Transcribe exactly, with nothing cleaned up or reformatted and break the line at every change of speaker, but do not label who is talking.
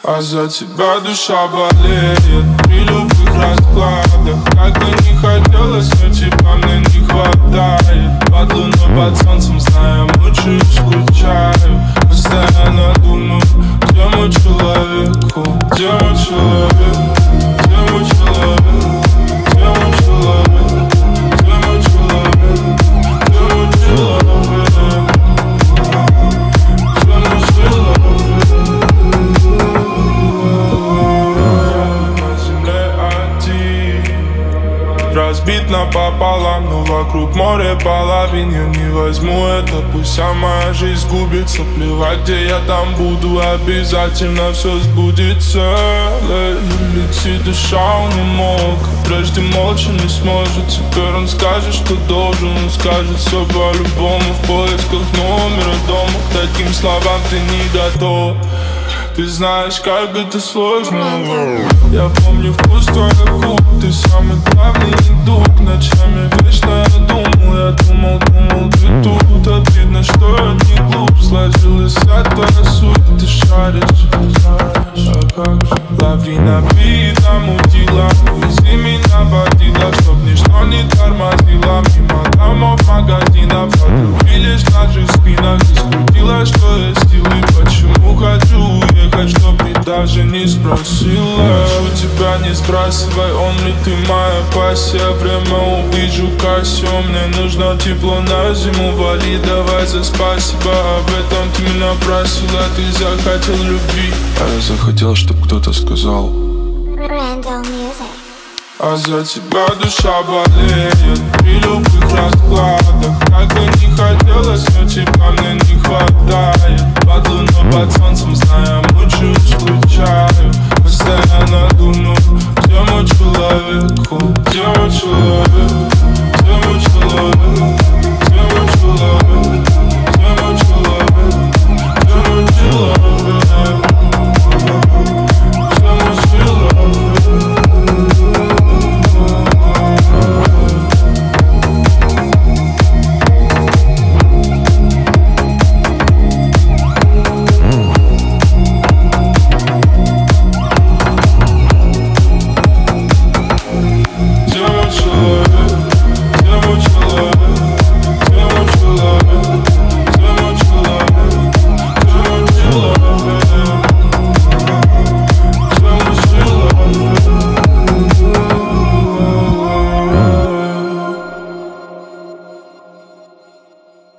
А за тебя душа болеет при любых раскладах. Как бы не хотелось, но тебя мне не хватает. Под луной, под солнцем, зная, мучаюсь, скучаю. Постоянно думаю, где мой человек, где мой человек, где мой человек, где мой человек, где мой человек, где мой человек, где мой человек. Разбит напополам, но вокруг море половин. Я не возьму это, пусть вся моя жизнь сгубится. Плевать, где я там буду, обязательно все сбудется. Летит душа, он не мог, прежде молча не сможет. Теперь он скажет, что должен, он скажет все по-любому. В поисках номера дома, к таким словам ты не готов. Ты знаешь, как это сложно. Я помню вкус твоих губ, ты самый главный недуг. Ночами вечно я думал, я думал, думал, ты тут. Обидно, что я не глуп, сложилась вся твоя суть. Ты шаришь, знаешь, а как же? Ловри на бит, намутила, вези меня водила, чтоб ничто не тормозило. Мимо домов, магазинов, отрубились в наших спинах. Ты скрутила, что есть силы, почему хочу уехать, чтоб ты даже не спросила. Прошу тебя, не сбрасывай, он ли ты моя пассия. Время увижу Кассио, мне нужно тепло на зиму. Вали, давай за спасибо, об этом ты меня просила. Ты захотел любви, а я захотел, чтоб кто-то сказал
Randall Music.
А за тебя душа болеет при любых раскладах. Как бы не хотелось, но тебя мне не хватает. Под луной, под солнцем, зная, мучаюсь,